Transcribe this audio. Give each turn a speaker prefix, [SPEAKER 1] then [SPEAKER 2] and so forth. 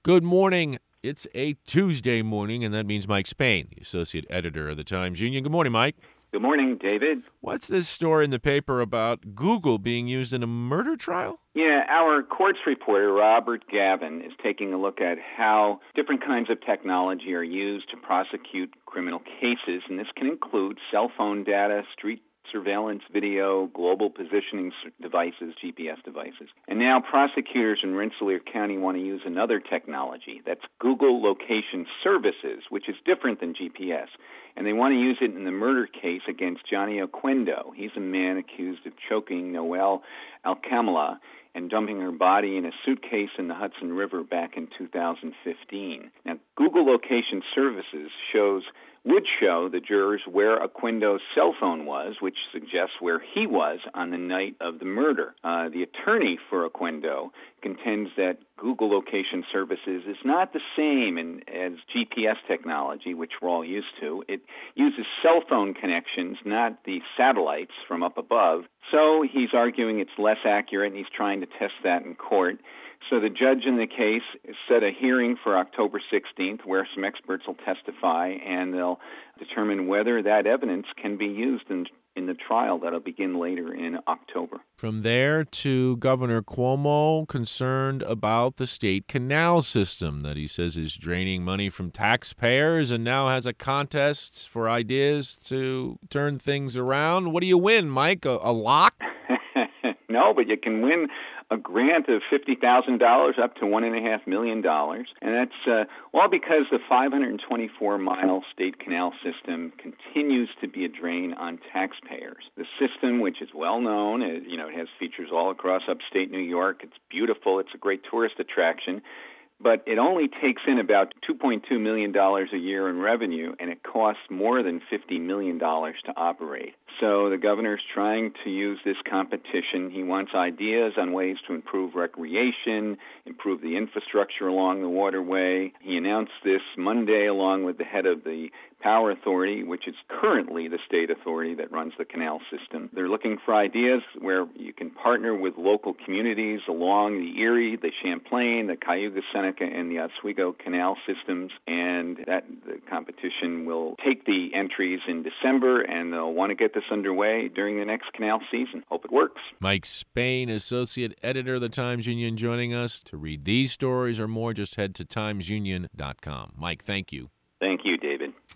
[SPEAKER 1] Good morning. It's a Tuesday morning, and that means Mike Spain, the associate editor of the Times-Union. Good morning, Mike.
[SPEAKER 2] Good morning, David.
[SPEAKER 1] What's this story in the paper about Google being used in a murder trial?
[SPEAKER 2] Yeah, our courts reporter, Robert Gavin, is taking a look at how different kinds of technology are used to prosecute criminal cases, and this can include cell phone data, street surveillance video, global positioning devices, GPS devices. And now prosecutors in Rensselaer County want to use another technology. That's Google Location Services, which is different than GPS. And they want to use it in the murder case against Johnny Oquendo. He's a man accused of choking Noelle Alcamala and dumping her body in a suitcase in the Hudson River back in 2015. Now, Google Location Services would show the jurors where Oquendo's cell phone was, which suggests where he was on the night of the murder. The attorney for Oquendo contends that Google Location Services is not the same as GPS technology, which we're all used to. It uses cell phone connections, not the satellites from up above. So he's arguing it's less accurate, and he's trying to test that in court. So the judge in the case set a hearing for October 16th where some experts will testify, and they'll determine whether that evidence can be used in the trial that'll begin later in October.
[SPEAKER 1] From there to Governor Cuomo, concerned about the state canal system that he says is draining money from taxpayers and now has a contest for ideas to turn things around. What do you win, Mike? A lock?
[SPEAKER 2] No, but you can win a grant of $50,000 up to $1.5 million. And that's all because the 524-mile state canal system continues to be a drain on taxpayers. The system, which is well known, it has features all across upstate New York. It's beautiful. It's a great tourist attraction. But it only takes in about $2.2 million a year in revenue, and it costs more than $50 million to operate. So the governor's trying to use this competition. He wants ideas on ways to improve recreation, improve the infrastructure along the waterway. He announced this Monday along with the head of the Power Authority, which is currently the state authority that runs the canal system. They're looking for ideas where you can partner with local communities along the Erie, the Champlain, the Cayuga Seneca, and the Oswego canal systems, and that the competition will take the entries in December, and they'll want to get this underway during the next canal season. Hope it works.
[SPEAKER 1] Mike Spain, associate editor of the Times-Union, joining us. To read these stories or more, just head to timesunion.com. Mike, thank you.